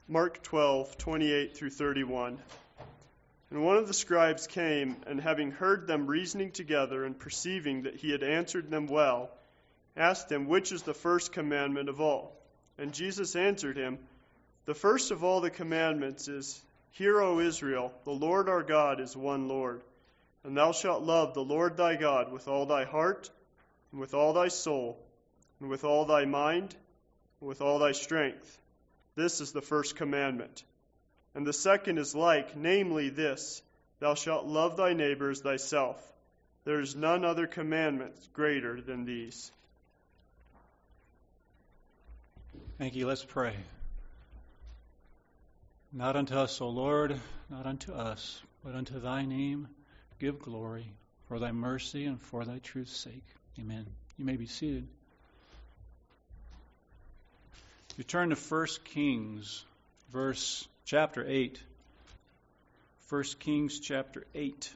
Mark 12:28 through 31. And one of the scribes came, and having heard them reasoning together, and perceiving that he had answered them well, asked him, which is the first commandment of all? And Jesus answered him, the first of all the commandments is, Hear, O Israel, the Lord our God is one Lord. And thou shalt love the Lord thy God with all thy heart, and with all thy soul, and with all thy mind, and with all thy strength. This is the first commandment. And the second is like, namely this, thou shalt love thy neighbor as thyself. There is none other commandment greater than these. Thank you. Let's pray. Not unto us, O Lord, not unto us, but unto thy name give glory, for thy mercy and for thy truth's sake. Amen. You may be seated. You turn to 1 Kings, chapter 8. 1 Kings chapter 8.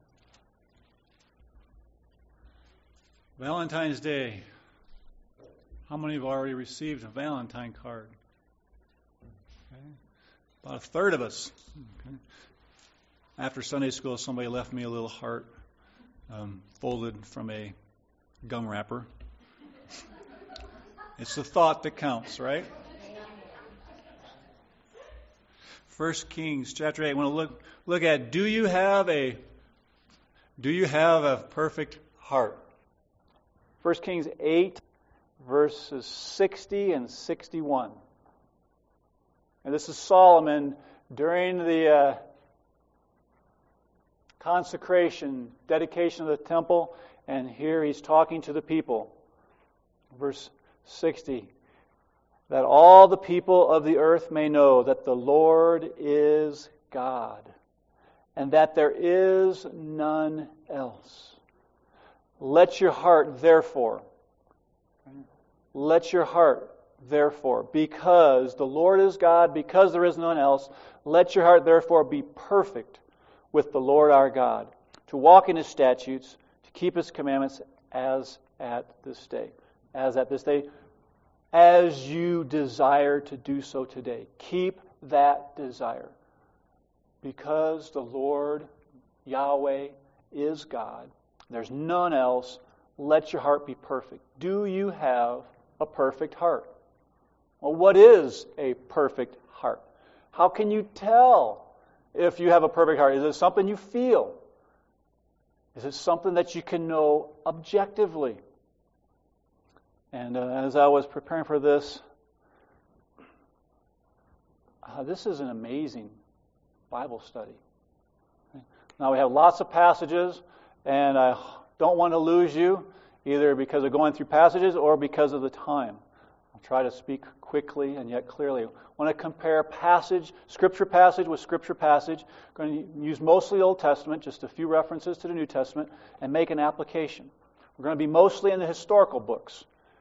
Valentine's Day. How many have already received a Valentine card? Okay. About a third of us. Okay. After Sunday school, somebody left me a little heart folded from a gum wrapper. It's the thought that counts, right? 1 Kings chapter 8. I want to look at, do you have a perfect heart? 1 Kings 8, verses 60 and 61. And this is Solomon during the consecration, dedication of the temple, and here he's talking to the people. Verse 60. That all the people of the earth may know that the Lord is God, and that there is none else. Let your heart, therefore, because the Lord is God, because there is none else, let your heart, therefore, be perfect with the Lord our God, to walk in His statutes, to keep His commandments as at this day. As you desire to do so today. Keep that desire. Because the Lord, Yahweh, is God. There's none else. Let your heart be perfect. Do you have a perfect heart? Well, what is a perfect heart? How can you tell if you have a perfect heart? Is it something you feel? Is it something that you can know objectively? And as I was preparing for this, this is an amazing Bible study. Now we have lots of passages, and I don't want to lose you, either because of going through passages or because of the time. I'll try to speak quickly and yet clearly. I want to compare Scripture passage with Scripture passage. I'm going to use mostly the Old Testament, just a few references to the New Testament, and make an application. We're going to be mostly in the historical books.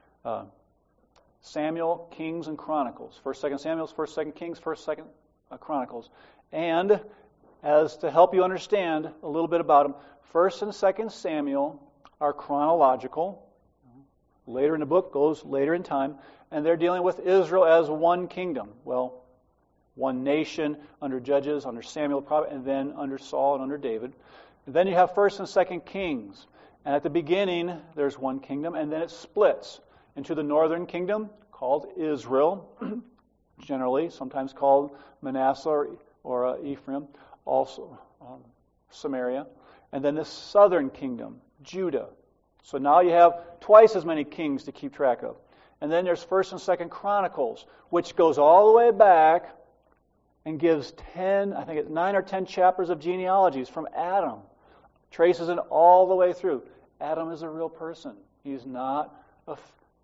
Samuel, Kings, and Chronicles. 1st, 2nd Samuel, 1st, 2nd Kings, 1st, 2nd Chronicles. And as to help you understand a little bit about them, 1st and 2nd Samuel are chronological. Later in the book, goes later in time. And they're dealing with Israel as one kingdom. Well, one nation under Judges, under Samuel the prophet, and then under Saul and under David. And then you have 1st and 2nd Kings. And at the beginning, there's one kingdom, and then it splits into the northern kingdom, called Israel, generally, sometimes called Manasseh or Ephraim, also Samaria, and then the southern kingdom, Judah. So now you have twice as many kings to keep track of. And then there's 1st and 2nd Chronicles, which goes all the way back and gives 9 or 10 chapters of genealogies from Adam. Traces it all the way through. Adam is a real person. He's not a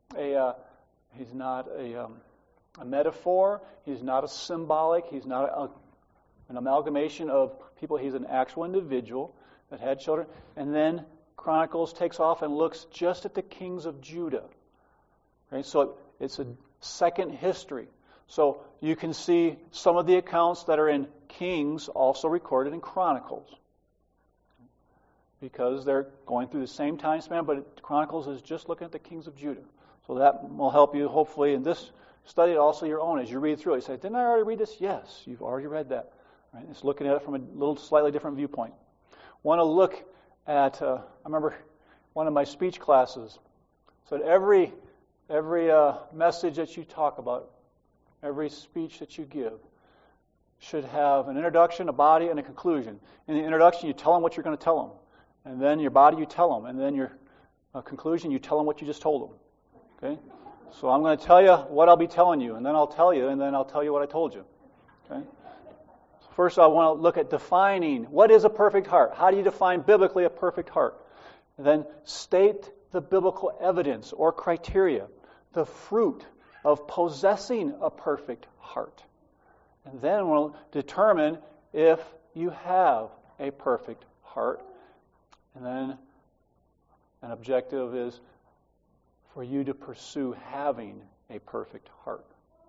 metaphor. He's not a symbolic. He's not an amalgamation of people. He's an actual individual that had children. And then Chronicles takes off and looks just at the kings of Judah. Okay, so it's a second history. So you can see some of the accounts that are in Kings also recorded in Chronicles, because they're going through the same time span, but Chronicles is just looking at the kings of Judah. So that will help you, hopefully, in this Study it also your own as you read through it. You say, didn't I already read this? Yes, you've already read that. Right? It's looking at it from a little slightly different viewpoint. Want to look at, I remember one of my speech classes said every message that you talk about, every speech that you give should have an introduction, a body, and a conclusion. In the introduction, you tell them what you're going to tell them. And then your body, you tell them. And then your conclusion, you tell them what you just told them. Okay? So I'm going to tell you what I'll be telling you, and then I'll tell you, and then I'll tell you what I told you. Okay? So first, I want to look at defining what is a perfect heart. How do you define biblically a perfect heart? And then state the biblical evidence or criteria, the fruit of possessing a perfect heart. And then we'll determine if you have a perfect heart. And then an objective is for you to pursue having a perfect heart.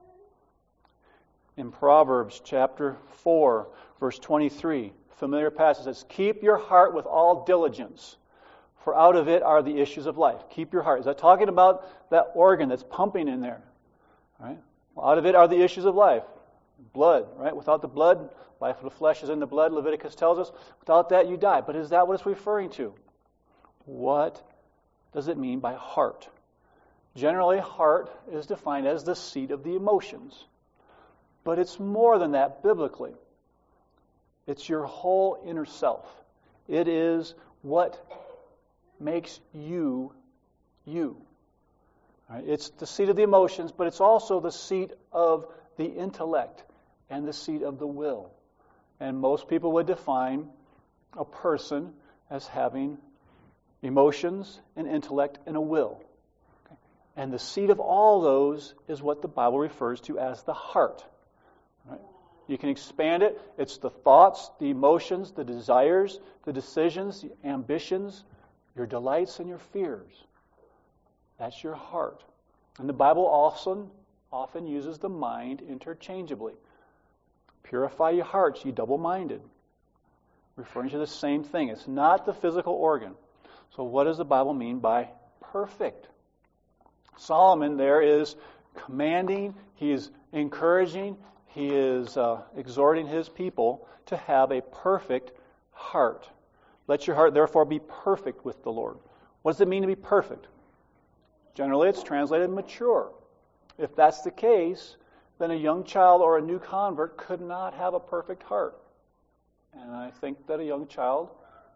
In Proverbs chapter 4, verse 23, familiar passage says, keep your heart with all diligence, for out of it are the issues of life. Keep your heart. Is that talking about that organ that's pumping in there? Right? Well, out of it are the issues of life. Blood, right? Without the blood, life of the flesh is in the blood, Leviticus tells us. Without that, you die. But is that what it's referring to? What does it mean by heart? Generally, heart is defined as the seat of the emotions. But it's more than that biblically. It's your whole inner self. It is what makes you, you. Right? It's the seat of the emotions, but it's also the seat of the intellect and the seat of the will. And most people would define a person as having emotions, an intellect, and a will. Okay? And the seat of all those is what the Bible refers to as the heart. Right? You can expand it. It's the thoughts, the emotions, the desires, the decisions, the ambitions, your delights, and your fears. That's your heart. And the Bible also often uses the mind interchangeably. Purify your hearts, ye double-minded. Referring to the same thing. It's not the physical organ. So what does the Bible mean by perfect? Solomon there is commanding, he is encouraging, he is exhorting his people to have a perfect heart. Let your heart therefore be perfect with the Lord. What does it mean to be perfect? Generally it's translated mature. If that's the case, then a young child or a new convert could not have a perfect heart. And I think that a young child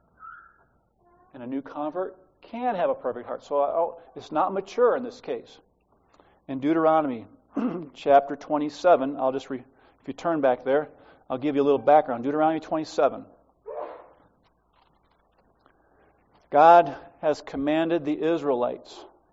and a new convert can have a perfect heart. So it's not mature in this case. In Deuteronomy chapter 27, if you turn back there, I'll give you a little background. Deuteronomy 27. God has commanded the Israelites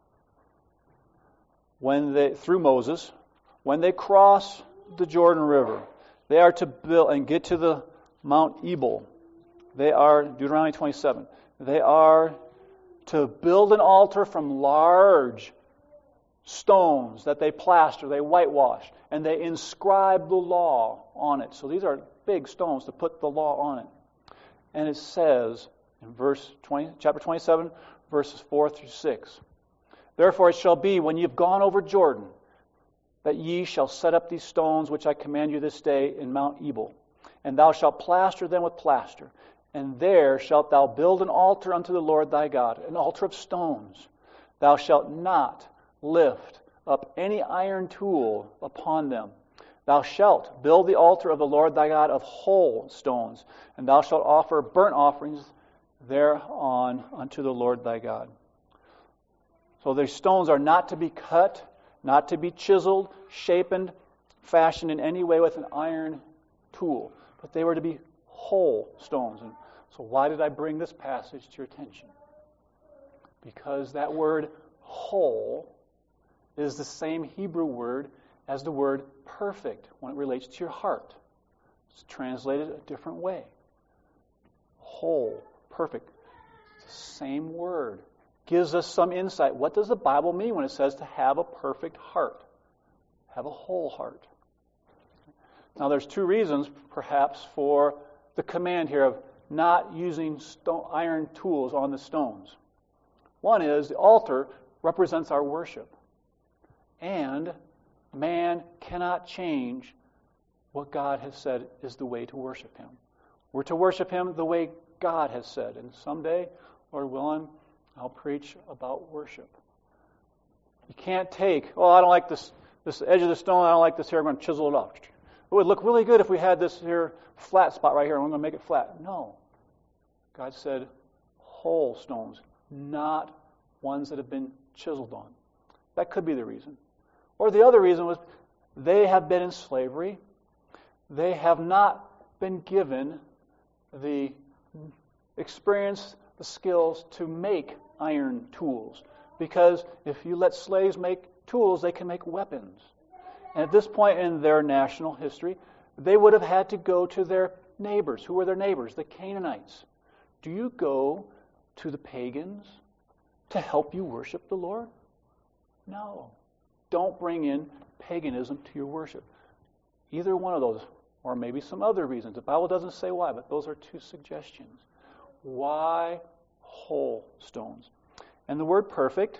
through Moses, when they cross the Jordan River, they are to build and get to the Mount Ebal. Deuteronomy 27, they are to build an altar from large stones that they plaster, they whitewash, and they inscribe the law on it. So these are big stones to put the law on it. And it says in chapter 27, verses 4 through 6, therefore it shall be, when ye have gone over Jordan, that ye shall set up these stones which I command you this day in Mount Ebal. And thou shalt plaster them with plaster. And there shalt thou build an altar unto the Lord thy God, an altar of stones. Thou shalt not lift up any iron tool upon them. Thou shalt build the altar of the Lord thy God of whole stones, and thou shalt offer burnt offerings thereon unto the Lord thy God. So these stones are not to be cut, not to be chiseled, shapen, fashioned in any way with an iron tool, but they were to be whole stones. And so why did I bring this passage to your attention? Because that word whole is the same Hebrew word as the word perfect when it relates to your heart. It's translated a different way. Whole, perfect. It's the same word. Gives us some insight. What does the Bible mean when it says to have a perfect heart? Have a whole heart. Now there's two reasons perhaps for the command here of not using iron tools on the stones. One is the altar represents our worship. And Man cannot change what God has said is the way to worship Him. We're to worship Him the way God has said. And someday, Lord willing, I'll preach about worship. You can't take, I don't like this edge of the stone, I don't like this here, I'm going to chisel it off. It would look really good if we had this here flat spot right here, and I'm going to make it flat. No. God said whole stones, not ones that have been chiseled on. That could be the reason. Or the other reason was they have been in slavery. They have not been given the experience, the skills to make iron tools. Because if you let slaves make tools, they can make weapons. And at this point in their national history, they would have had to go to their neighbors. Who were their neighbors? The Canaanites. Do you go to the pagans to help you worship the Lord? No. Don't bring in paganism to your worship. Either one of those, or maybe some other reasons. The Bible doesn't say why, but those are two suggestions. Why whole stones? And the word perfect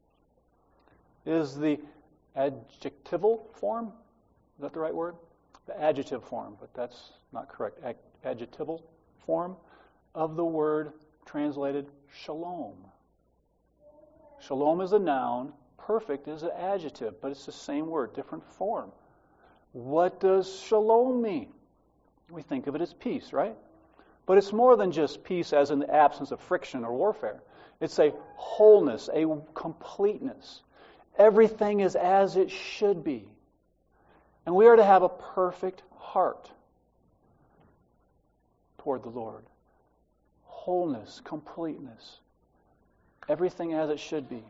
is the adjectival form. Is that the right word? The adjective form, but that's not correct. Adjectival form of the word translated shalom. Shalom is a noun. Perfect is an adjective, but it's the same word, different form. What does shalom mean? We think of it as peace, right? But it's more than just peace as in the absence of friction or warfare. It's a wholeness, a completeness. Everything is as it should be. And we are to have a perfect heart toward the Lord. Wholeness, completeness. Everything as it should be.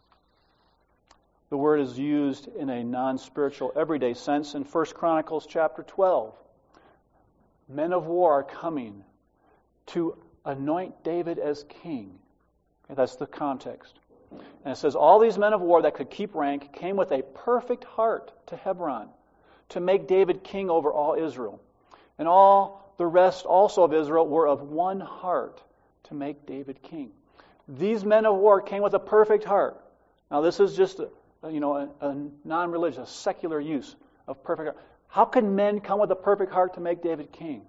The word is used in a non-spiritual, everyday sense in 1 Chronicles chapter 12. Men of war are coming to anoint David as king. Okay, that's the context. And it says, all these men of war that could keep rank came with a perfect heart to Hebron to make David king over all Israel. And all the rest also of Israel were of one heart to make David king. These men of war came with a perfect heart. Now this is just a non-religious, secular use of perfect heart. How can men come with a perfect heart to make David king?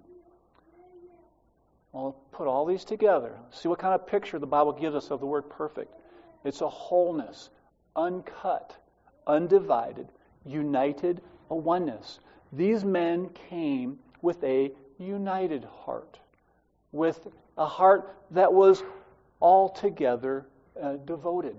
Well, put all these together. See what kind of picture the Bible gives us of the word perfect. It's a wholeness, uncut, undivided, united, a oneness. These men came with a united heart, with a heart that was altogether devoted.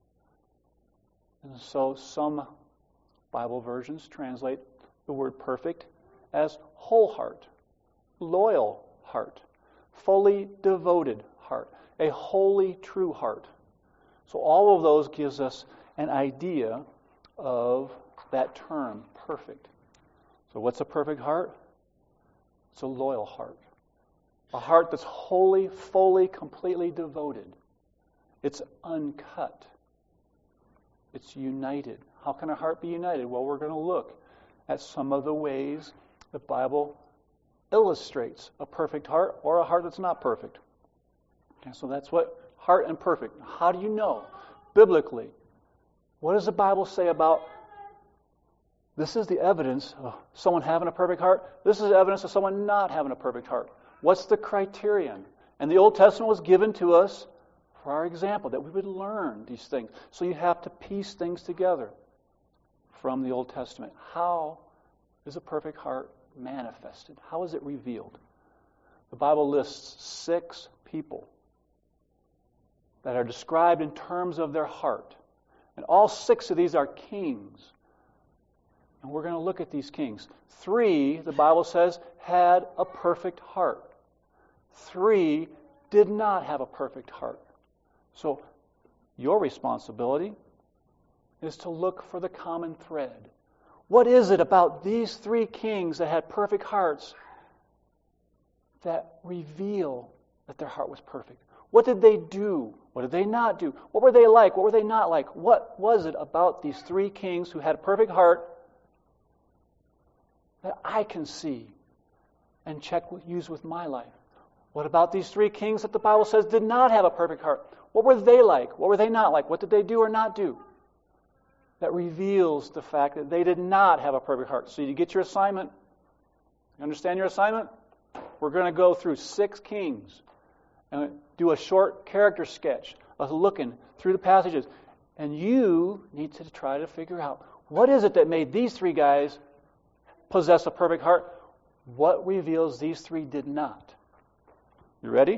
And so some Bible versions translate the word perfect as whole heart, loyal heart, fully devoted heart, a wholly true heart. So all of those gives us an idea of that term, perfect. So what's a perfect heart? It's a loyal heart. A heart that's wholly, fully, completely devoted. It's uncut. It's united. How can a heart be united? Well, we're going to look at some of the ways the Bible illustrates a perfect heart or a heart that's not perfect. And so that's what heart and perfect. How do you know? Biblically, what does the Bible say about this is the evidence of someone having a perfect heart? This is evidence of someone not having a perfect heart. What's the criterion? And the Old Testament was given to us for our example, that we would learn these things. So you have to piece things together from the Old Testament. How is a perfect heart manifested? How is it revealed? The Bible lists 6 people that are described in terms of their heart. And all 6 of these are kings. And we're going to look at these kings. 3, the Bible says, had a perfect heart. 3 did not have a perfect heart. So your responsibility is to look for the common thread. What is it about these 3 kings that had perfect hearts that reveal that their heart was perfect? What did they do? What did they not do? What were they like? What were they not like? What was it about these 3 kings who had a perfect heart that I can see and use with my life? What about these 3 kings that the Bible says did not have a perfect heart? What were they like? What were they not like? What did they do or not do? that reveals the fact that they did not have a perfect heart. So you get your assignment. You understand your assignment? We're going to go through 6 kings and do a short character sketch of looking through the passages. And you need to try to figure out, what is it that made these 3 guys possess a perfect heart? What reveals these 3 did not? You ready?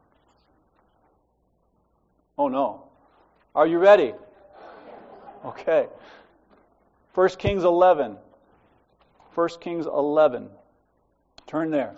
Oh no. Are you ready? Okay. 1 Kings 11. 1 Kings 11. Turn there.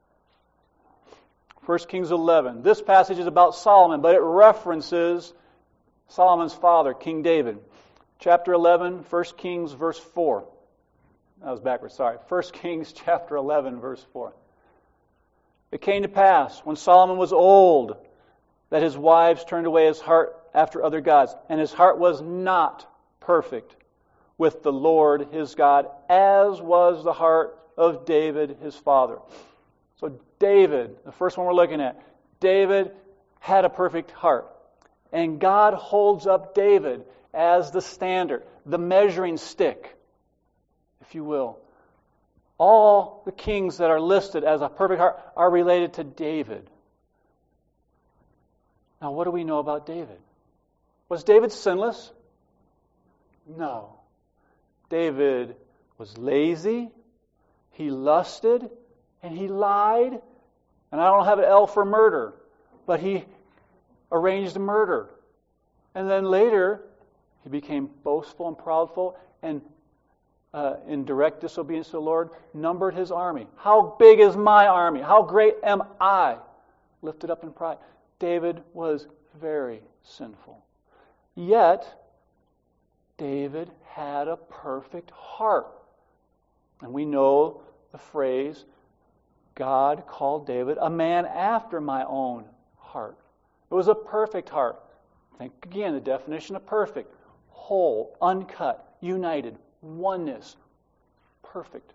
1 Kings 11. This passage is about Solomon, but it references Solomon's father, King David. Chapter 11, 1 Kings, verse 4. That was backwards, sorry. 1 Kings chapter 11, verse 4. It came to pass, when Solomon was old, that his wives turned away his heart after other gods, and his heart was not perfect with the Lord his God, as was the heart of David his father. So David, the first one we're looking at, David had a perfect heart. And God holds up David as the standard, the measuring stick, if you will. All the kings that are listed as a perfect heart are related to David. Now, what do we know about David? Was David sinless? No. David was lazy, he lusted, and he lied. And I don't have an L for murder, but he arranged murder. And then later, he became boastful and proudful, and in direct disobedience to the Lord, numbered his army. How big is my army? How great am I? Lifted up in pride. David was very sinful. Yet, David had a perfect heart. And we know the phrase, God called David a man after my own heart. It was a perfect heart. Think again, the definition of perfect. Whole, uncut, united, oneness, perfect.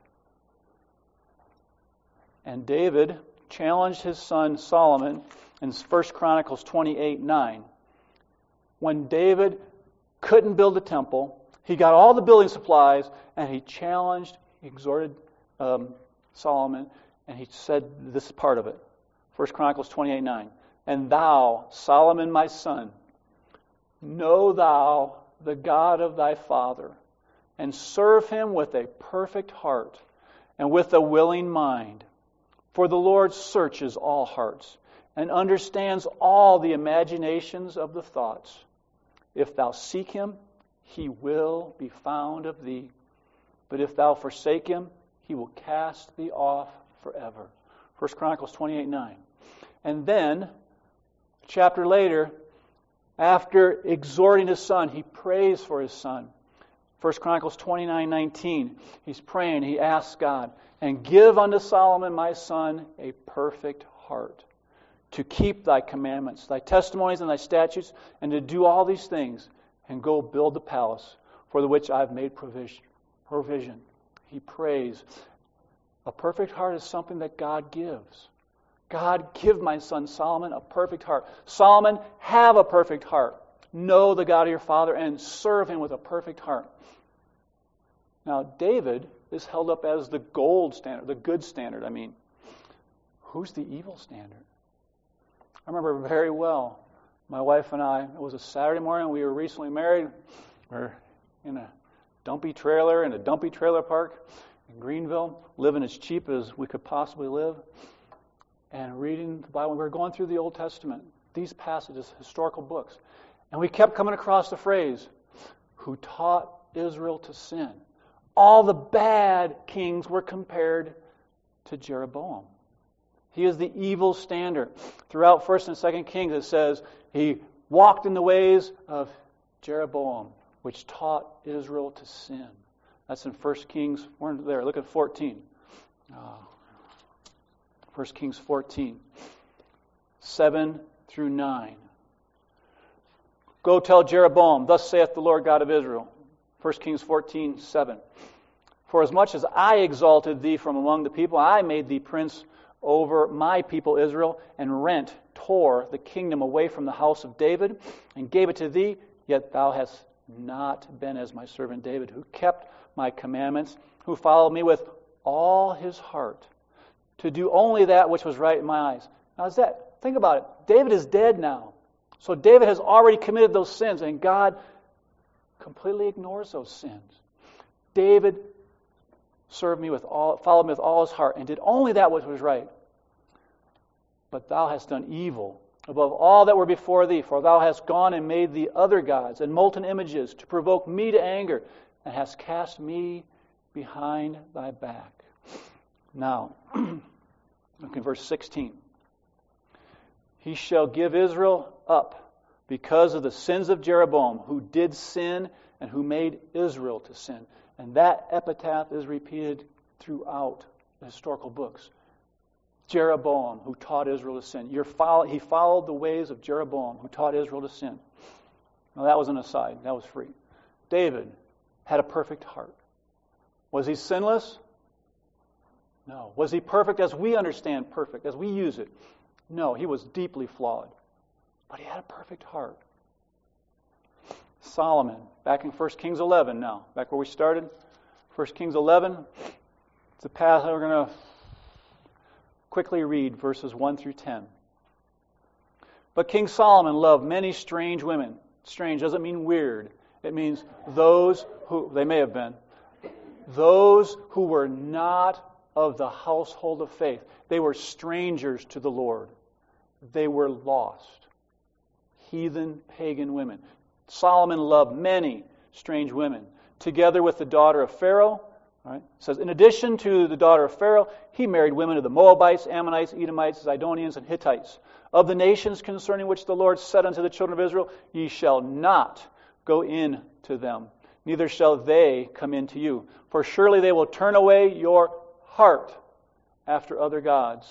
And David challenged his son Solomon in 1 Chronicles 28:9. When David couldn't build a temple, he got all the building supplies, and he challenged, he exhorted Solomon, and he said this part of it. 1 Chronicles 28:9. And thou, Solomon my son, know thou the God of thy father, and serve him with a perfect heart and with a willing mind. For the Lord searches all hearts and understands all the imaginations of the thoughts. If thou seek him, he will be found of thee. But if thou forsake him, he will cast thee off forever. 1 Chronicles 28:9. And then, a chapter later, after exhorting his son, he prays for his son. 1 Chronicles 29:19. He's praying, he asks God, and give unto Solomon my son a perfect heart, to keep thy commandments, thy testimonies, and thy statutes, and to do all these things, and go build the palace for the which I've made provision. He prays. A perfect heart is something that God gives. God, give my son Solomon a perfect heart. Solomon, have a perfect heart. Know the God of your father and serve him with a perfect heart. Now, David is held up as the gold standard, the good standard. I mean, who's the evil standard? I remember very well, my wife and I, it was a Saturday morning, we were recently married. We're in a dumpy trailer in a dumpy trailer park in Greenville, living as cheap as we could possibly live, and reading the Bible. We were going through the Old Testament, these passages, historical books, and we kept coming across the phrase, who taught Israel to sin. All the bad kings were compared to Jeroboam. He is the evil standard. Throughout 1 and 2 Kings it says he walked in the ways of Jeroboam, which taught Israel to sin. That's in 1 Kings. We're there. Look at 14. 1 Kings 14, 7 through 9. Go tell Jeroboam, thus saith the Lord God of Israel. 1 Kings 14, 7. For as much as I exalted thee from among the people, I made thee prince over my people Israel, and tore the kingdom away from the house of David, and gave it to thee, yet thou hast not been as my servant David, who kept my commandments, who followed me with all his heart, to do only that which was right in my eyes. Now, think about it. David is dead now. So David has already committed those sins, and God completely ignores those sins. David followed me with all his heart, and did only that which was right. But thou hast done evil above all that were before thee, for thou hast gone and made thee other gods and molten images to provoke me to anger, and hast cast me behind thy back. Now, look in verse 16. He shall give Israel up because of the sins of Jeroboam, who did sin and who made Israel to sin. And that epitaph is repeated throughout the historical books. Jeroboam, who taught Israel to sin. He followed the ways of Jeroboam, who taught Israel to sin. Now, that was an aside. That was free. David had a perfect heart. Was he sinless? No. Was he perfect as we understand perfect, as we use it? No, he was deeply flawed. But he had a perfect heart. Solomon, back in 1 Kings 11 now, back where we started. 1 Kings 11, it's a path that we're going to quickly read verses 1 through 10. But King Solomon loved many strange women. Strange doesn't mean weird. It means those who, they may have been, those who were not of the household of faith. They were strangers to the Lord. They were lost. Heathen, pagan women. Solomon loved many strange women. Together with the daughter of Pharaoh, right? It says, in addition to the daughter of Pharaoh, he married women of the Moabites, Ammonites, Edomites, Zidonians, and Hittites. Of the nations concerning which the Lord said unto the children of Israel, ye shall not go in to them, neither shall they come in to you. For surely they will turn away your heart after other gods.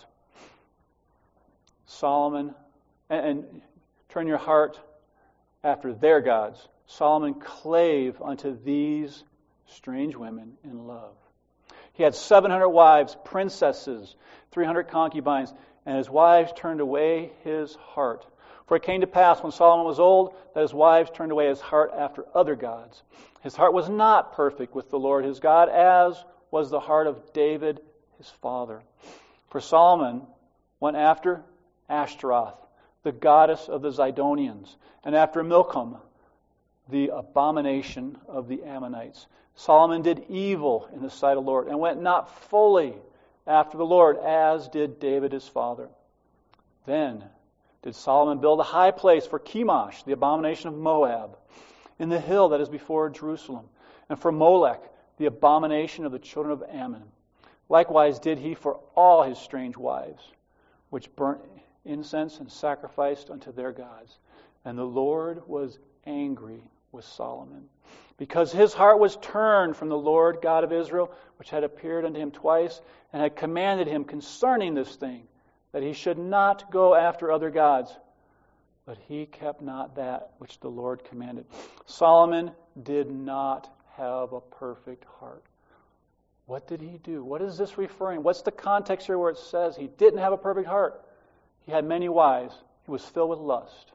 Solomon, and turn your heart after their gods. Solomon clave unto these strange women in love. He had 700 wives, princesses, 300 concubines, and his wives turned away his heart. For it came to pass when Solomon was old that his wives turned away his heart after other gods. His heart was not perfect with the Lord his God, as was the heart of David his father. For Solomon went after Ashtaroth, the goddess of the Zidonians, and after Milcom, the abomination of the Ammonites. Solomon did evil in the sight of the Lord, and went not fully after the Lord, as did David his father. Then did Solomon build a high place for Chemosh, the abomination of Moab, in the hill that is before Jerusalem, and for Molech, the abomination of the children of Ammon. Likewise did he for all his strange wives, which burnt incense and sacrificed unto their gods. And the Lord was angry with Solomon, because his heart was turned from the Lord God of Israel, which had appeared unto him twice, and had commanded him concerning this thing, that he should not go after other gods. But he kept not that which the Lord commanded. Solomon did not have a perfect heart. What did he do? What is this referring? What's the context here where it says he didn't have a perfect heart? He had many wives. He was filled with lust.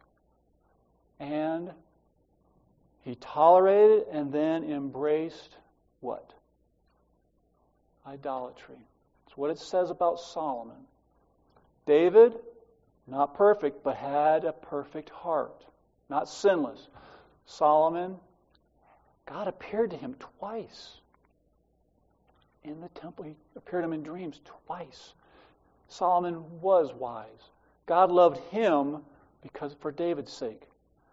And he tolerated and then embraced what? Idolatry. That's what it says about Solomon. David, not perfect, but had a perfect heart. Not sinless. Solomon, God appeared to him twice. In the temple, he appeared to him in dreams twice. Solomon was wise. God loved him because for David's sake.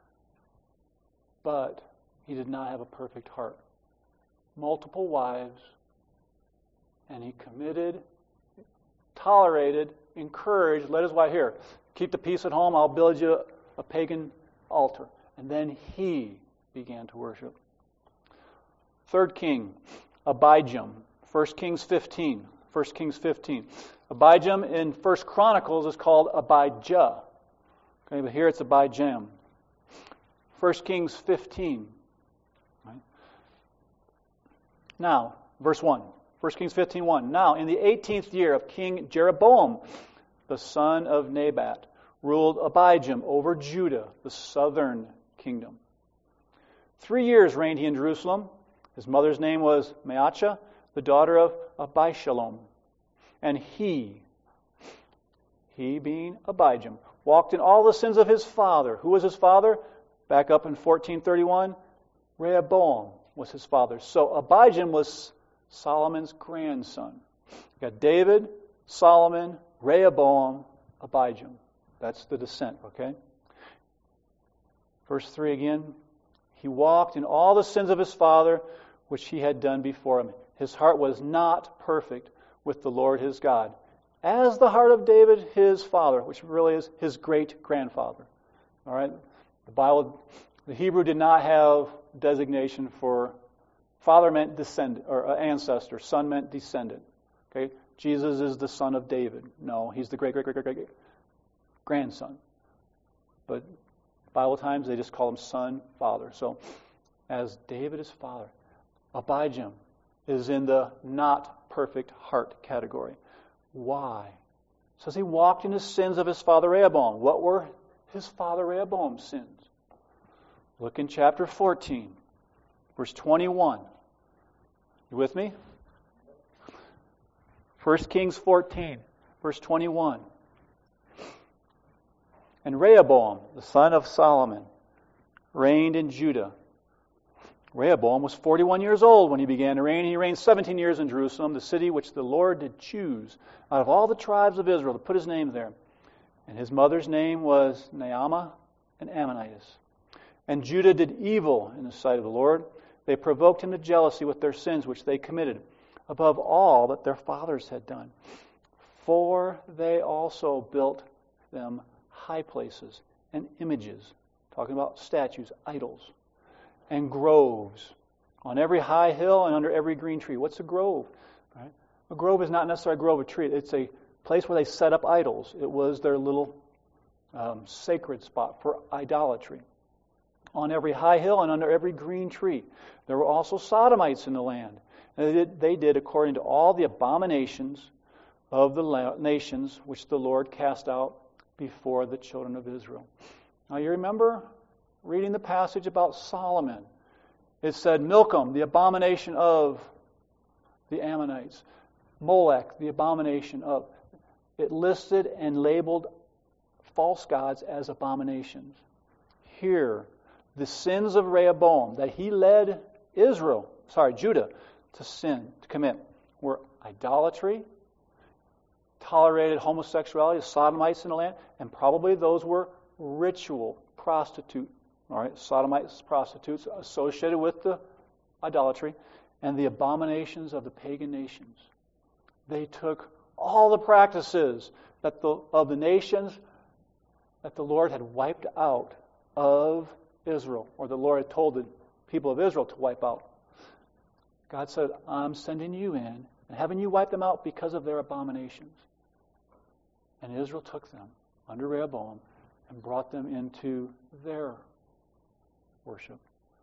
But he did not have a perfect heart. Multiple wives, and he committed, tolerated, encouraged, led his wife here. Keep the peace at home, I'll build you a pagan altar. And then he began to worship. Third king, Abijam. 1 Kings 15. 1 Kings 15. Abijam in 1 Chronicles is called Abijah. Okay, but here it's Abijam. 1 Kings 15. Right. Now, verse 1. 1 Kings 15:1. Now, in the 18th year of King Jeroboam, the son of Nebat, ruled Abijam over Judah, the southern kingdom. 3 years reigned he in Jerusalem. His mother's name was Maacah, the daughter of Abishalom. And he being Abijam, walked in all the sins of his father. Who was his father? Back up in 1431, Rehoboam was his father. So Abijam was Solomon's grandson. You got David, Solomon, Rehoboam, Abijam. That's the descent, okay? Verse 3 again. He walked in all the sins of his father, which he had done before him. His heart was not perfect with the Lord his God, as the heart of David his father, which really is his great-grandfather. All right? The Hebrew did not have designation for father meant descendant, or ancestor, son meant descendant. Okay? Jesus is the son of David. No, he's the great-grandson. But Bible times, they just call him son, father. So, as David is father, Abijam is in the not perfect heart category. Why? It says he walked in the sins of his father Rehoboam. What were his father Rehoboam's sins? Look in chapter 14, verse 21. You with me? 1 Kings 14, verse 21. And Rehoboam, the son of Solomon, reigned in Judah. Rehoboam was 41 years old when he began to reign. He reigned 17 years in Jerusalem, the city which the Lord did choose out of all the tribes of Israel to put his name there. And his mother's name was Naamah, an Ammonitess. And Judah did evil in the sight of the Lord. They provoked him to jealousy with their sins which they committed, above all that their fathers had done. For they also built them high places and images, talking about statues, idols, and groves on every high hill and under every green tree. What's a grove? Right? A grove is not necessarily a grove of tree. It's a place where they set up idols. It was their little sacred spot for idolatry. On every high hill and under every green tree. There were also sodomites in the land. And they did according to all the abominations of the nations which the Lord cast out before the children of Israel. Now you remember reading the passage about Solomon. It said Milcom, the abomination of the Ammonites. Molech, the abomination of. It listed and labeled false gods as abominations. Here, the sins of Rehoboam that he led Judah to sin, to commit, were idolatry, tolerated homosexuality, sodomites in the land, and probably those were ritual prostitute. All right, sodomites, prostitutes associated with the idolatry and the abominations of the pagan nations. They took all the practices of the nations that the Lord had wiped out of Israel, or the Lord had told the people of Israel to wipe out. God said, I'm sending you in and having you wipe them out because of their abominations. And Israel took them under Rehoboam and brought them into their worship.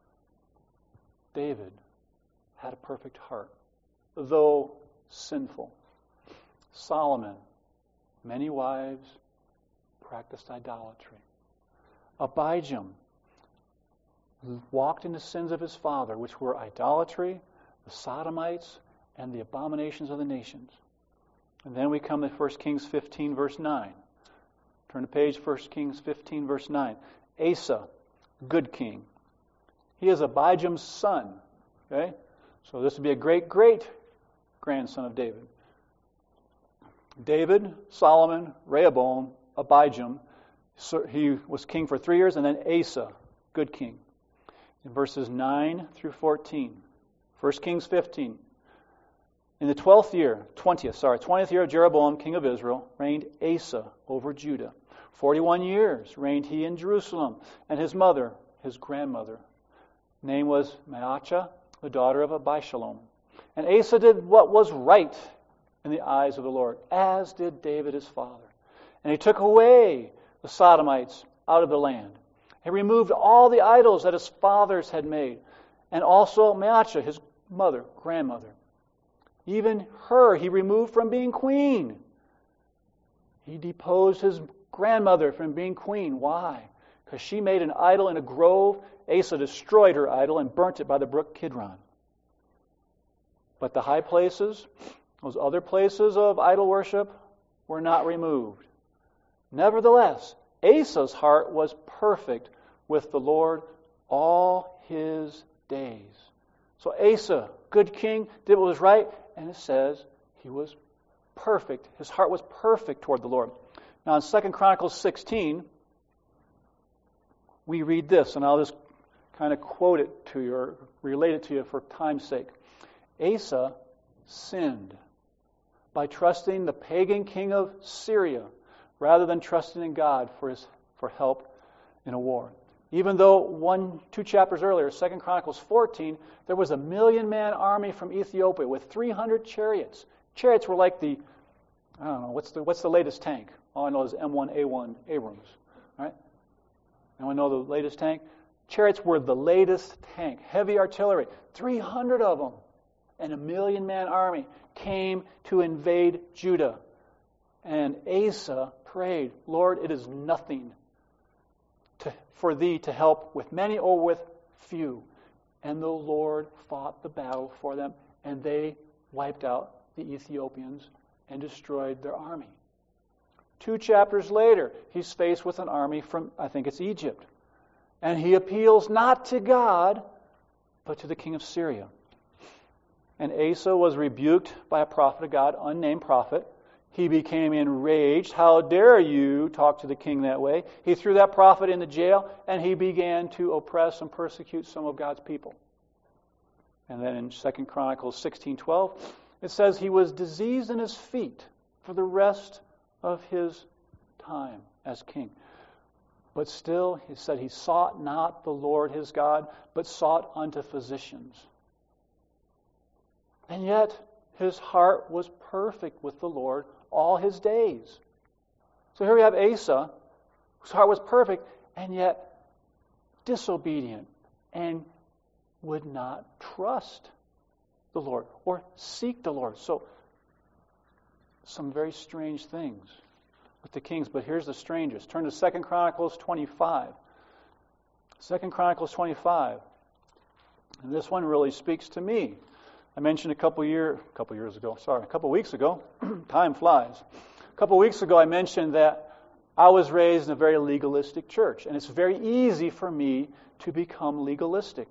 David had a perfect heart, though sinful. Solomon, many wives, practiced idolatry. Abijam walked in the sins of his father, which were idolatry, the sodomites, and the abominations of the nations. And then we come to 1 Kings 15, verse 9. Turn to page 1 Kings 15, verse 9. Asa, good king. He is Abijam's son. Okay? So this would be a great-great-grandson of David. David, Solomon, Rehoboam, Abijam. So he was king for 3 years, and then Asa, good king. In verses 9 through 14. 1 Kings 15. In the 20th year of Jeroboam, king of Israel, reigned Asa over Judah. 41 years reigned he in Jerusalem, and his mother, his grandmother, name was Maacah, the daughter of Abishalom. And Asa did what was right in the eyes of the Lord, as did David his father. And he took away the Sodomites out of the land. He removed all the idols that his fathers had made, and also Maacah, his grandmother. Even her he removed from being queen. He deposed his grandmother from being queen. Why? Because she made an idol in a grove Asa destroyed her idol and burnt it by the brook Kidron. But the high places, those other places of idol worship, were not removed. Nevertheless, Asa's heart was perfect with the Lord all his days. So Asa, good king, did what was right, and it says he was perfect. His heart was perfect toward the Lord. Now in 2 Chronicles 16, we read this, and I'll just kind of quote it to you or relate it to you for time's sake. Asa sinned by trusting the pagan king of Syria rather than trusting in God for help in a war. Even though 2 chapters earlier, 2 Chronicles 14, there was a 1,000,000-man army from Ethiopia with 300 chariots. Chariots were like I don't know, what's the latest tank? All I know is M1A1 Abrams. Right? Anyone know the latest tank? Chariots were the latest tank, heavy artillery, 300 of them. And a 1,000,000-man army came to invade Judah. And Asa prayed, Lord, it is nothing for thee to help with many or with few. And the Lord fought the battle for them, and they wiped out the Ethiopians and destroyed their army. 2 chapters later, he's faced with an army from, I think it's Egypt. And he appeals not to God, but to the king of Syria. And Asa was rebuked by a prophet of God, unnamed prophet. He became enraged. How dare you talk to the king that way? He threw that prophet into jail, and he began to oppress and persecute some of God's people. And then in 2 Chronicles 16:12, it says he was diseased in his feet for the rest of his time as king. But still, he said he sought not the Lord his God, but sought unto physicians. And yet, his heart was perfect with the Lord all his days. So here we have Asa, whose heart was perfect, and yet disobedient, and would not trust the Lord or seek the Lord. So, some very strange things with the kings, but here's the strangest. Turn to 2 Chronicles 25. 2 Chronicles 25. And this one really speaks to me. I mentioned a couple weeks ago, time flies. A couple weeks ago I mentioned that I was raised in a very legalistic church, and it's very easy for me to become legalistic.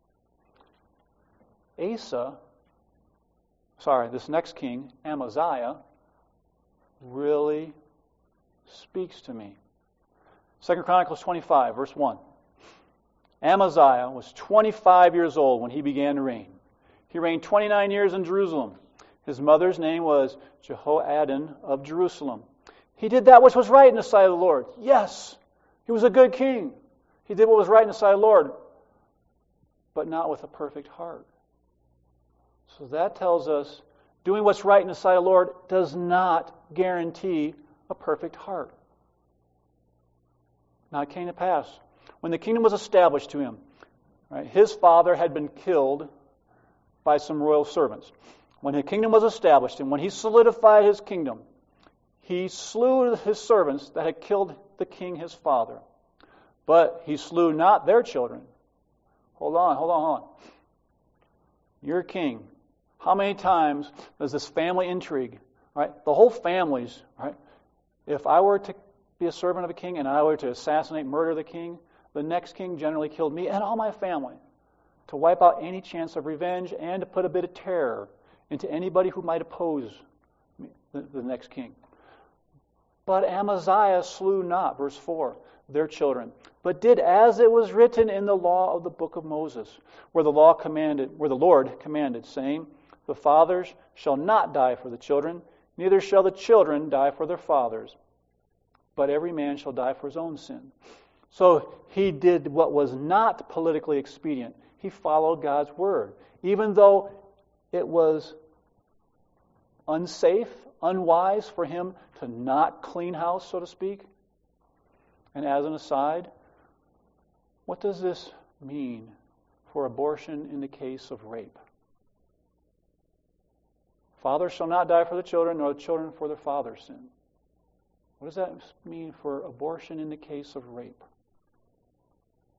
This next king, Amaziah, really speaks to me. 2 Chronicles 25, verse 1. Amaziah was 25 years old when he began to reign. He reigned 29 years in Jerusalem. His mother's name was Jehoaddan of Jerusalem. He did that which was right in the sight of the Lord. Yes, he was a good king. He did what was right in the sight of the Lord, but not with a perfect heart. So that tells us doing what's right in the sight of the Lord does not guarantee a perfect heart. Now it came to pass, when the kingdom was established to him, right, his father had been killed by some royal servants. When the kingdom was established and when he solidified his kingdom, he slew his servants that had killed the king his father. But he slew not their children. Hold on. You're king. How many times does this family intrigue, right? The whole families, right? If I were to be a servant of a king and I were to assassinate, murder the king, the next king generally killed me and all my family, to wipe out any chance of revenge and to put a bit of terror into anybody who might oppose the next king. But Amaziah slew not, verse 4, their children, but did as it was written in the law of the book of Moses, where the Lord commanded, saying, the fathers shall not die for the children, neither shall the children die for their fathers, but every man shall die for his own sin. So he did what was not politically expedient. He followed God's word, even though it was unsafe, unwise for him to not clean house, so to speak. And as an aside, what does this mean for abortion in the case of rape? Fathers shall not die for the children, nor the children for their father's sin. What does that mean for abortion in the case of rape?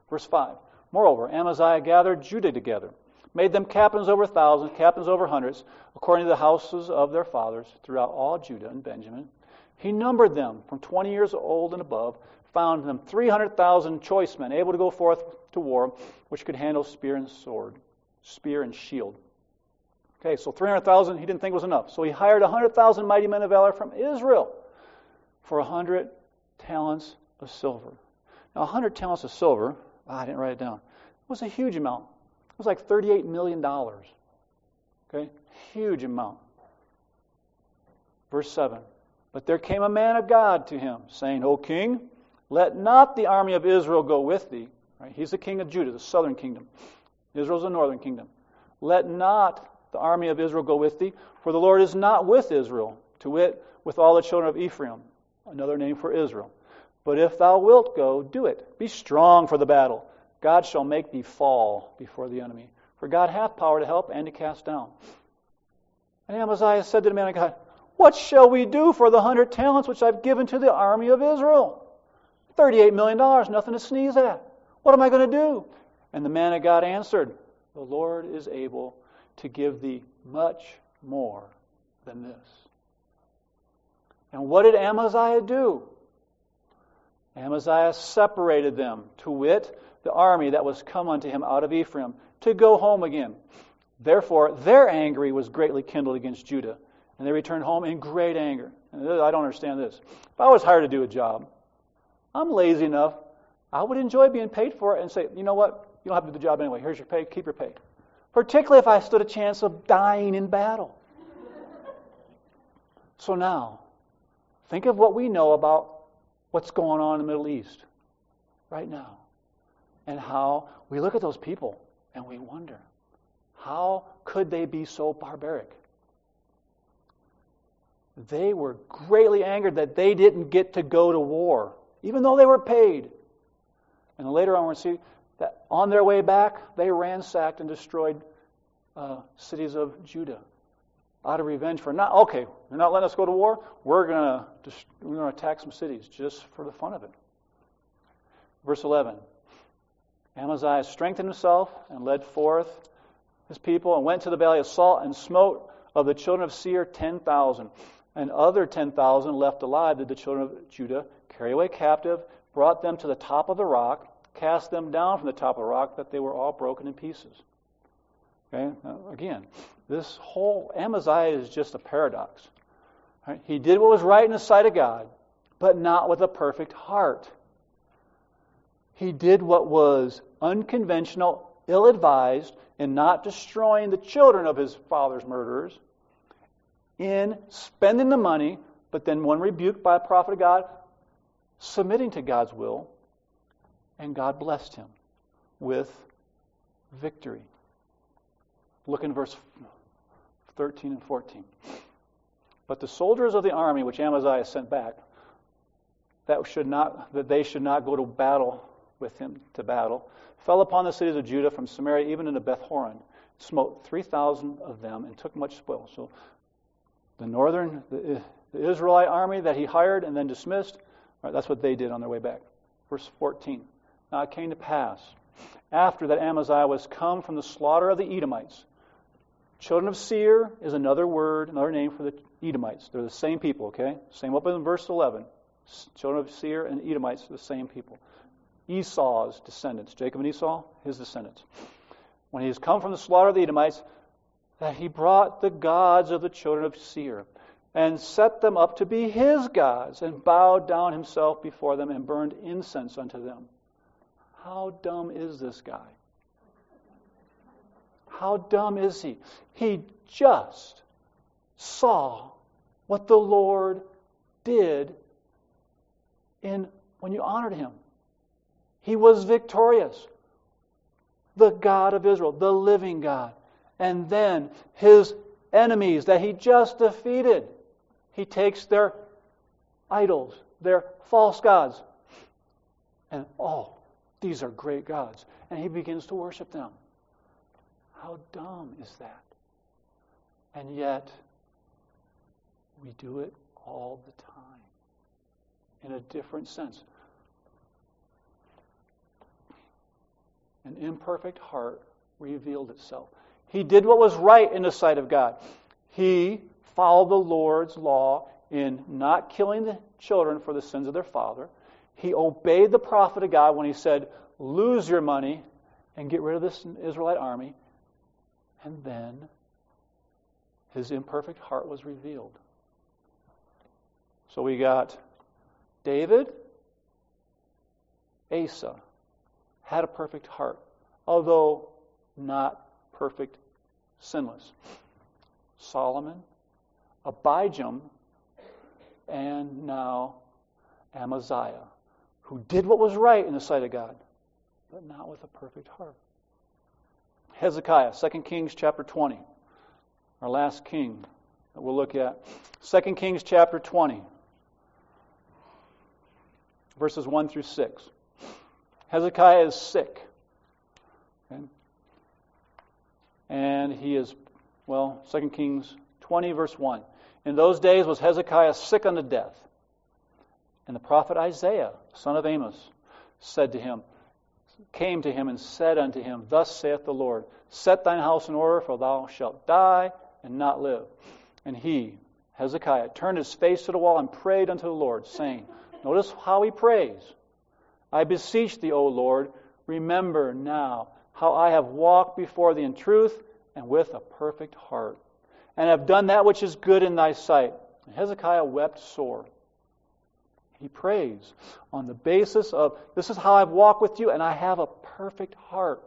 Verse 5. Moreover, Amaziah gathered Judah together, made them captains over thousands, captains over hundreds, according to the houses of their fathers, throughout all Judah and Benjamin. He numbered them from 20 years old and above, found them 300,000 choice men, able to go forth to war, which could handle spear and sword, spear and shield. Okay, so 300,000 he didn't think was enough. So he hired 100,000 mighty men of valor from Israel for 100 talents of silver. Now, 100 talents of silver, I didn't write it down, it was a huge amount. It was like $38 million. Okay, huge amount. Verse 7. But there came a man of God to him, saying, O king, let not the army of Israel go with thee. Right? He's the king of Judah, the southern kingdom. Israel's the northern kingdom. Let not the army of Israel go with thee, for the Lord is not with Israel, to wit, with all the children of Ephraim, another name for Israel. But if thou wilt go, do it. Be strong for the battle. God shall make thee fall before the enemy. For God hath power to help and to cast down. And Amaziah said to the man of God, What shall we do for the 100 talents which I've given to the army of Israel? $38 million, nothing to sneeze at. What am I going to do? And the man of God answered, The Lord is able to give thee much more than this. And what did Amaziah do? Amaziah separated them, to wit, the army that was come unto him out of Ephraim, to go home again. Therefore, their anger was greatly kindled against Judah, and they returned home in great anger. And I don't understand this. If I was hired to do a job, I'm lazy enough, I would enjoy being paid for it and say, you know what, you don't have to do the job anyway. Here's your pay, keep your pay. Particularly if I stood a chance of dying in battle. So now, think of what we know about what's going on in the Middle East right now. And how we look at those people and we wonder, how could they be so barbaric? They were greatly angered that they didn't get to go to war, even though they were paid. And later on we'll see that on their way back, they ransacked and destroyed cities of Judah out of revenge for you're not letting us go to war. We're going to attack some cities just for the fun of it. Verse 11. Amaziah strengthened himself and led forth his people and went to the valley of Salt and smote of the children of Seir 10,000. And other 10,000 left alive did the children of Judah carry away captive, brought them to the top of the rock, cast them down from the top of the rock, that they were all broken in pieces. Okay? Now, again, this whole Amaziah is just a paradox. Right? He did what was right in the sight of God, but not with a perfect heart. He did what was unconventional, ill-advised, in not destroying the children of his father's murderers, in spending the money, but then when rebuked by a prophet of God, submitting to God's will, and God blessed him with victory. Look in verse 13 and 14. But the soldiers of the army which Amaziah sent back, that they should not go to battle with him to battle, fell upon the cities of Judah from Samaria even into Beth-horon, smote 3,000 of them, and took much spoil. So the Israelite army that he hired and then dismissed, right, that's what they did on their way back. Verse 14. Now it came to pass, after that Amaziah was come from the slaughter of the Edomites. Children of Seir is another word, another name for the Edomites. They're the same people, okay? Same up in verse 11. Children of Seir and Edomites are the same people. Esau's descendants, Jacob and Esau, his descendants. When he has come from the slaughter of the Edomites, that he brought the gods of the children of Seir and set them up to be his gods and bowed down himself before them and burned incense unto them. How dumb is this guy? How dumb is he? He just saw what the Lord did when you honored him. He was victorious. The God of Israel, the living God. And then his enemies that he just defeated, he takes their idols, their false gods, and these are great gods. And he begins to worship them. How dumb is that? And yet, we do it all the time in a different sense. an imperfect heart revealed itself. He did what was right in the sight of God. He followed the Lord's law in not killing the children for the sins of their father. He obeyed the prophet of God when he said, lose your money and get rid of this Israelite army. And then his imperfect heart was revealed. So we got David, Asa, had a perfect heart, although not perfect, sinless. Solomon, Abijam, and now Amaziah, who did what was right in the sight of God, but not with a perfect heart. Hezekiah, 2 Kings chapter 20, our last king that we'll look at. 2 Kings chapter 20, verses 1 through 6. Hezekiah is sick. Okay? And he is, 2 Kings 20, verse 1. In those days was Hezekiah sick unto death. And the prophet Isaiah, son of Amos, came to him and said unto him, Thus saith the Lord, Set thine house in order, for thou shalt die and not live. And he, Hezekiah, turned his face to the wall and prayed unto the Lord, saying, notice how he prays. I beseech thee, O Lord, remember now how I have walked before thee in truth and with a perfect heart, and have done that which is good in thy sight. And Hezekiah wept sore. He prays on the basis of, this is how I've walked with you, and I have a perfect heart.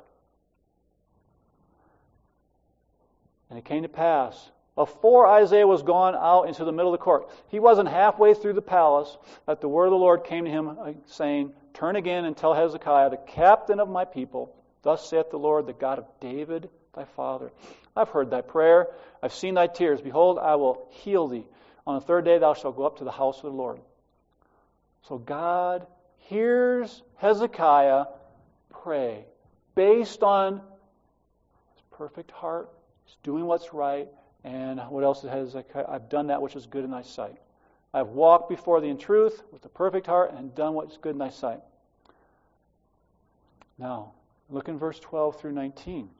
And it came to pass, before Isaiah was gone out into the middle of the court, he wasn't halfway through the palace, that the word of the Lord came to him, saying, Turn again and tell Hezekiah, the captain of my people, Thus saith the Lord, the God of David, thy father. I've heard thy prayer, I've seen thy tears. Behold, I will heal thee. On the third day thou shalt go up to the house of the Lord. So God hears Hezekiah pray based on his perfect heart. He's doing what's right. And what else is Hezekiah? I've done that which is good in thy sight. I've walked before thee in truth with a perfect heart and done what is good in thy sight. Now, look in verse 12 through 19.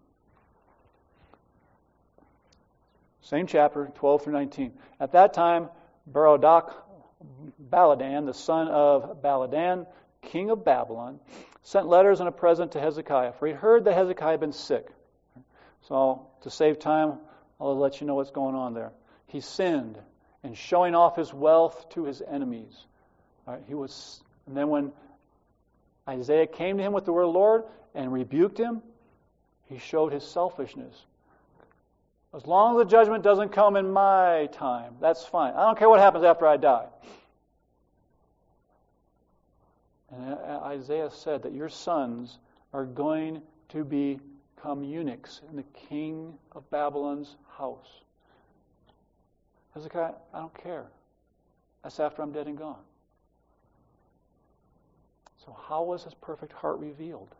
Same chapter, 12 through 19. At that time, Baladan, the son of Baladan, king of Babylon, sent letters and a present to Hezekiah, for he heard that Hezekiah had been sick. So, to save time, I'll let you know what's going on there. He sinned in showing off his wealth to his enemies. And then when Isaiah came to him with the word of the Lord and rebuked him, he showed his selfishness. As long as the judgment doesn't come in my time, that's fine. I don't care what happens after I die. And Isaiah said that your sons are going to become eunuchs in the king of Babylon's house. Hezekiah, I don't care. That's after I'm dead and gone. So how was his perfect heart revealed?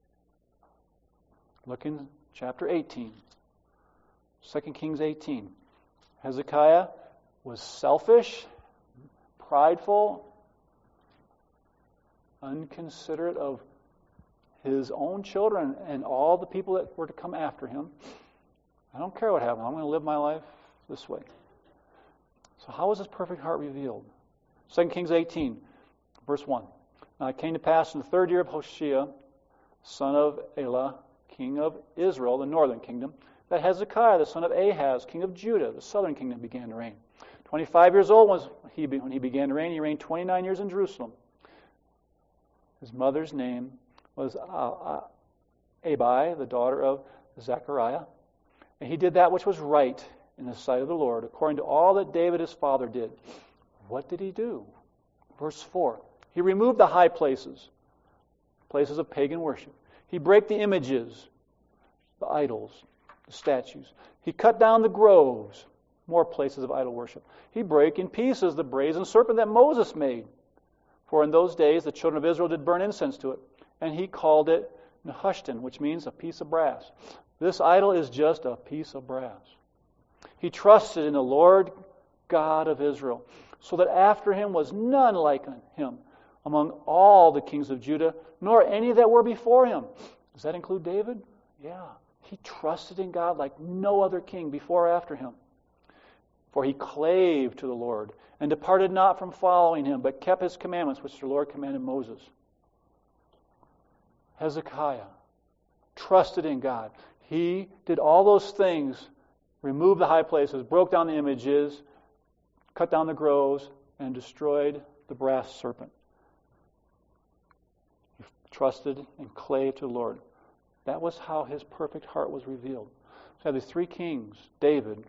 Look in chapter 18. 2 Kings 18. Hezekiah was selfish, prideful, unconsiderate of his own children and all the people that were to come after him. I don't care what happens. I'm going to live my life this way. So how was his perfect heart revealed? 2 Kings 18, verse 1. Now it came to pass in the third year of Hoshea, son of Elah, king of Israel, the northern kingdom, that Hezekiah, the son of Ahaz, king of Judah, the southern kingdom, began to reign. 25 years old when he began to reign. He reigned 29 years in Jerusalem. His mother's name was Abi, the daughter of Zechariah. And he did that which was right in the sight of the Lord, according to all that David his father did. What did he do? Verse 4. He removed the high places, places of pagan worship. He brake the images, the idols, the statues. He cut down the groves, more places of idol worship. He brake in pieces the brazen serpent that Moses made. For in those days the children of Israel did burn incense to it. And he called it Nehushtan, which means a piece of brass. This idol is just a piece of brass. He trusted in the Lord God of Israel, so that after him was none like him among all the kings of Judah, nor any that were before him. Does that include David? Yeah. He trusted in God like no other king before or after him. For he clave to the Lord, and departed not from following him, but kept his commandments, which the Lord commanded Moses. Hezekiah trusted in God. He did all those things, removed the high places, broke down the images, cut down the groves, and destroyed the brass serpent. He trusted and clave to the Lord. That was how his perfect heart was revealed. So we have these three kings, David,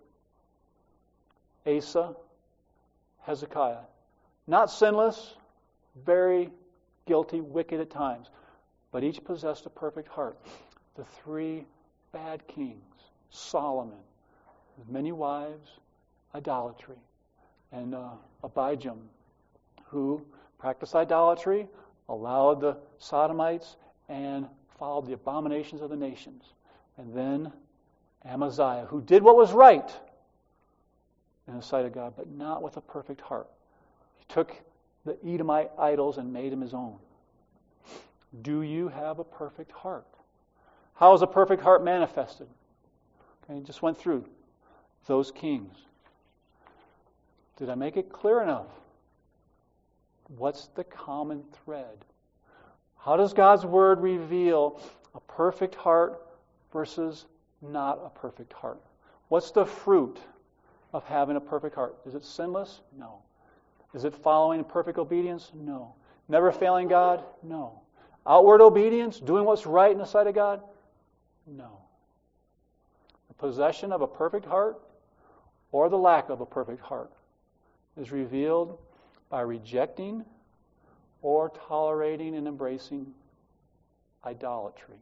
Asa, Hezekiah. Not sinless, very guilty, wicked at times, but each possessed a perfect heart. The three bad kings, Solomon, with many wives, idolatry, and Abijam, who practiced idolatry, allowed the Sodomites, and followed the abominations of the nations. And then Amaziah, who did what was right in the sight of God, but not with a perfect heart. He took the Edomite idols and made them his own. Do you have a perfect heart? How is a perfect heart manifested? Okay, just went through those kings. Did I make it clear enough? What's the common thread? How does God's Word reveal a perfect heart versus not a perfect heart? What's the fruit of having a perfect heart? Is it sinless? No. Is it following in perfect obedience? No. Never failing God? No. Outward obedience? Doing what's right in the sight of God? No. The possession of a perfect heart or the lack of a perfect heart is revealed by rejecting or tolerating and embracing idolatry.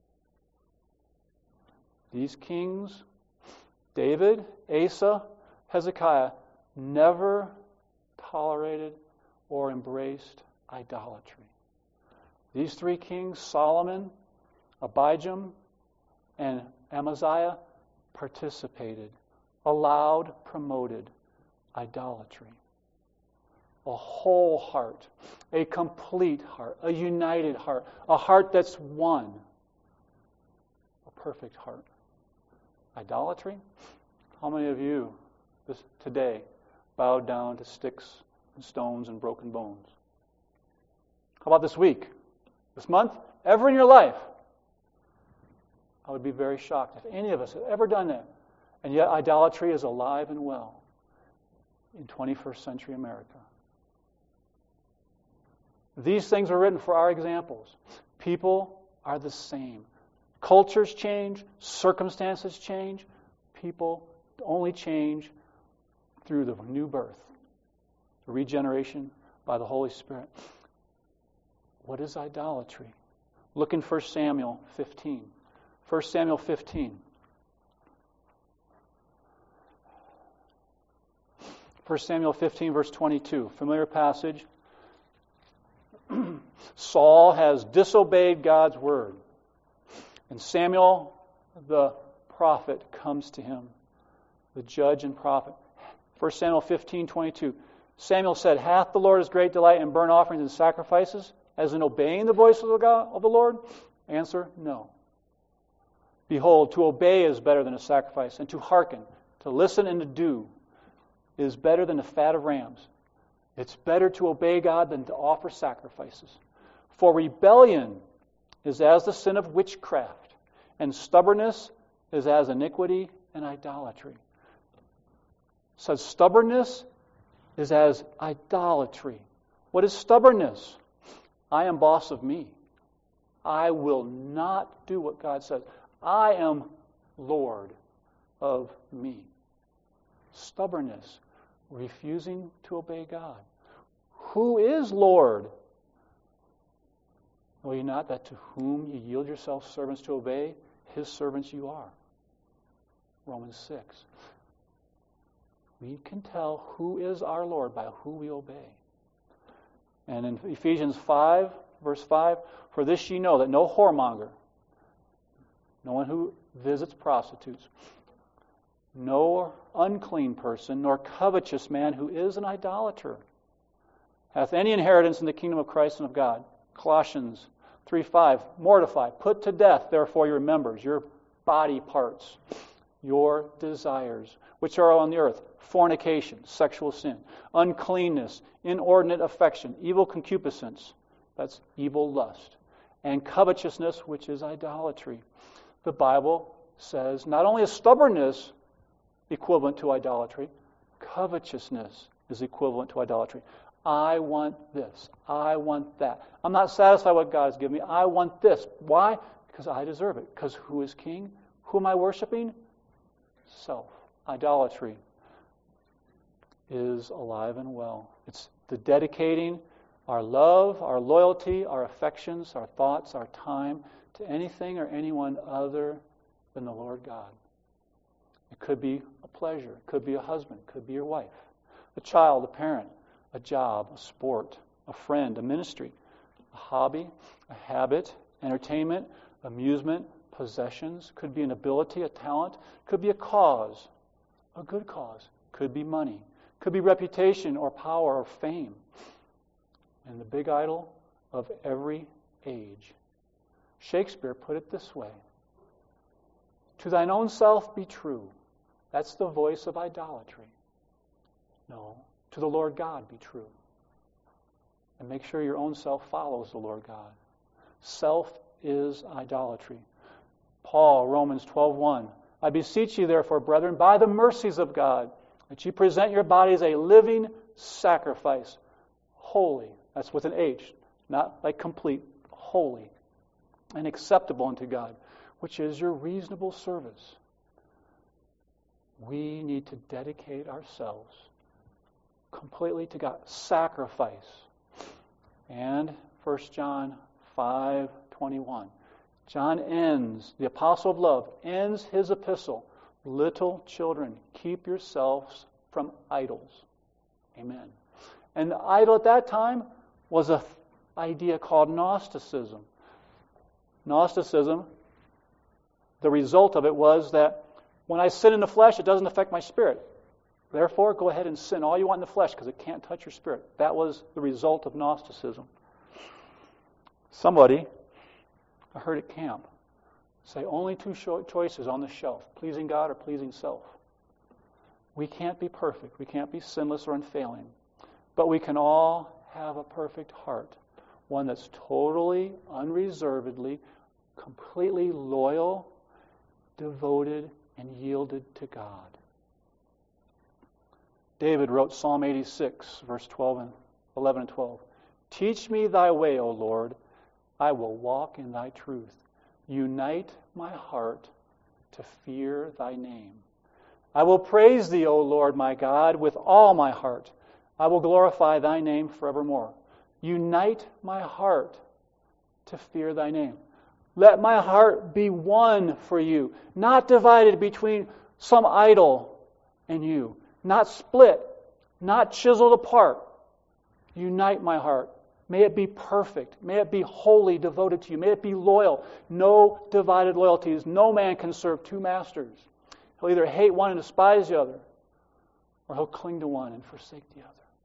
These kings, David, Asa, Hezekiah, never tolerated or embraced idolatry. These three kings, Solomon, Abijam, and Amaziah, participated, allowed, promoted idolatry. A whole heart, a complete heart, a united heart, a heart that's one, a perfect heart. Idolatry? How many of you today bowed down to sticks and stones and broken bones? How about this week? This month? Ever in your life? I would be very shocked if any of us had ever done that. And yet idolatry is alive and well in 21st century America. These things are written for our examples. People are the same. Cultures change, circumstances change. People only change through the new birth, the regeneration by the Holy Spirit. What is idolatry? Look in 1 Samuel 15. 1 Samuel 15. 1 Samuel 15, verse 22. Familiar passage. Saul has disobeyed God's word. And Samuel, the prophet, comes to him, the judge and prophet. 1 Samuel 15, 22. Samuel said, "Hath the Lord his great delight in burnt offerings and sacrifices, as in obeying the voice of the Lord?" Answer, no. Behold, to obey is better than a sacrifice, and to hearken, to listen and to do, is better than the fat of rams. It's better to obey God than to offer sacrifices. For rebellion is as the sin of witchcraft, and stubbornness is as iniquity and idolatry. So stubbornness is as idolatry. What is stubbornness? I am boss of me. I will not do what God says. I am Lord of me. Stubbornness, refusing to obey God. Who is Lord? Know ye not that to whom ye yield yourselves servants to obey, his servants you are? Romans 6. We can tell who is our Lord by who we obey. And in Ephesians 5, verse 5, "For this ye know, that no whoremonger," no one who visits prostitutes, "no unclean person, nor covetous man who is an idolater, hath any inheritance in the kingdom of Christ and of God." Colossians 3:5, mortify, put to death, therefore, your members, your body parts, your desires, which are on the earth, fornication, sexual sin, uncleanness, inordinate affection, evil concupiscence, that's evil lust, and covetousness, which is idolatry. The Bible says not only is stubbornness equivalent to idolatry, covetousness is equivalent to idolatry. I want this. I want that. I'm not satisfied with what God has given me. I want this. Why? Because I deserve it. Because who is king? Who am I worshiping? Self. Idolatry is alive and well. It's the dedicating our love, our loyalty, our affections, our thoughts, our time to anything or anyone other than the Lord God. It could be a pleasure. It could be a husband. It could be your wife. A child, a parent, a job, a sport, a friend, a ministry, a hobby, a habit, entertainment, amusement, possessions. Could be an ability, a talent. Could be a cause, a good cause. Could be money. Could be reputation or power or fame. And the big idol of every age. Shakespeare put it this way: to thine own self be true. That's the voice of idolatry. No, to the Lord God be true. And make sure your own self follows the Lord God. Self is idolatry. Paul, Romans 12:1, I beseech you therefore, brethren, by the mercies of God, that you present your bodies a living sacrifice, holy, that's with an H, not like complete, holy, and acceptable unto God, which is your reasonable service. We need to dedicate ourselves completely to God. Sacrifice. And 1 John 5:21. John ends, the apostle of love, ends his epistle. Little children, keep yourselves from idols. Amen. And the idol at that time was an idea called Gnosticism. Gnosticism, the result of it was that when I sin in the flesh, it doesn't affect my spirit. Therefore, go ahead and sin all you want in the flesh because it can't touch your spirit. That was the result of Gnosticism. Somebody, I heard at camp, say only two choices on the shelf, pleasing God or pleasing self. We can't be perfect. We can't be sinless or unfailing. But we can all have a perfect heart, one that's totally, unreservedly, completely loyal, devoted, and yielded to God. David wrote Psalm 86, verse 11 and 12. Teach me thy way, O Lord. I will walk in thy truth. Unite my heart to fear thy name. I will praise thee, O Lord my God, with all my heart. I will glorify thy name forevermore. Unite my heart to fear thy name. Let my heart be one for you, not divided between some idol and you, not split, not chiseled apart. Unite my heart. May it be perfect. May it be wholly devoted to you. May it be loyal. No divided loyalties. No man can serve two masters. He'll either hate one and despise the other, or he'll cling to one and forsake the other.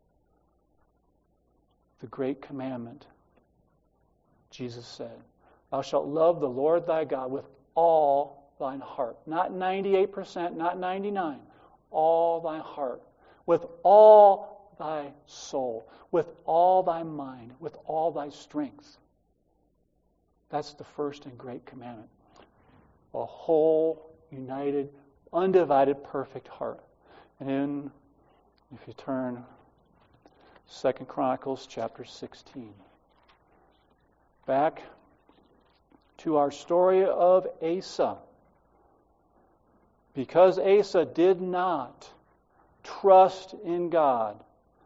The great commandment, Jesus said, thou shalt love the Lord thy God with all thine heart. Not 98%, not 99%. All thy heart. With all thy soul. With all thy mind. With all thy strength. That's the first and great commandment. A whole, united, undivided, perfect heart. And then, if you turn 2 Chronicles chapter 16. Back to our story of Asa. Because Asa did not trust in God,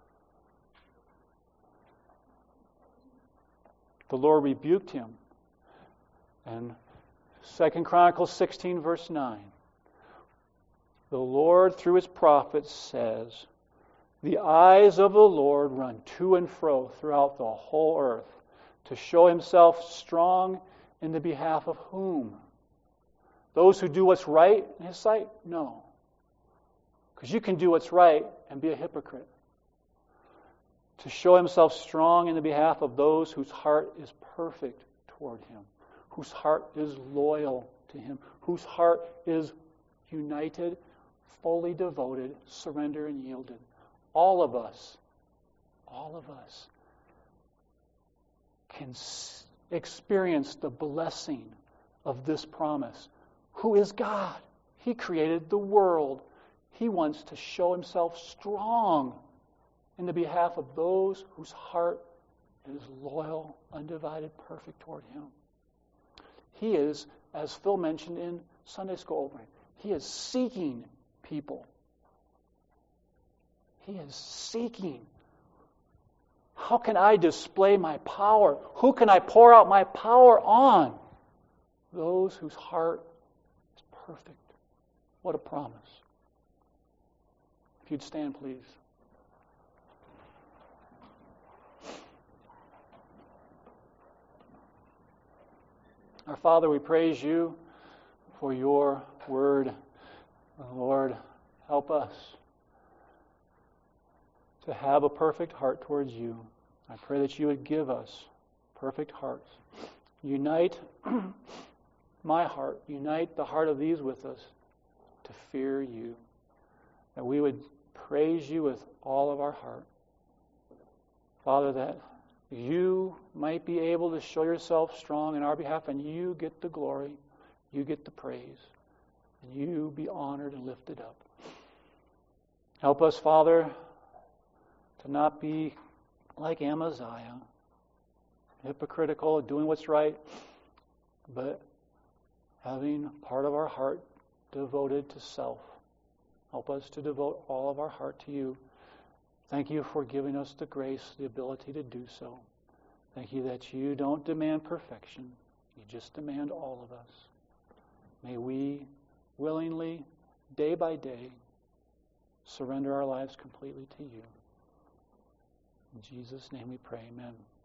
the Lord rebuked him. And 2 Chronicles 16, verse 9. The Lord, through his prophets, says, the eyes of the Lord run to and fro throughout the whole earth to show himself strong in the behalf of whom? Those who do what's right in his sight? No. Because you can do what's right and be a hypocrite. To show himself strong in the behalf of those whose heart is perfect toward Him, whose heart is loyal to Him, whose heart is united, fully devoted, surrendered and yielded. All of us can experience the blessing of this promise. Who is God? He created the world. He wants to show Himself strong in the behalf of those whose heart is loyal, undivided, perfect toward Him. He is, as Phil mentioned in Sunday school opening, He is seeking people. He is seeking. How can I display my power? Who can I pour out my power on? Those whose heart is perfect. What a promise. If you'd stand, please. Our Father, we praise You for Your word. Lord, help us to have a perfect heart towards You. I pray that You would give us perfect hearts. Unite my heart, unite the heart of these with us to fear You. That we would praise You with all of our heart. Father, that You might be able to show Yourself strong in our behalf, and You get the glory, You get the praise, and You be honored and lifted up. Help us, Father, to not be like Amaziah, hypocritical, doing what's right, but having part of our heart devoted to self. Help us to devote all of our heart to You. Thank You for giving us the grace, the ability to do so. Thank You that You don't demand perfection. You just demand all of us. May we willingly, day by day, surrender our lives completely to You. In Jesus' name we pray, amen.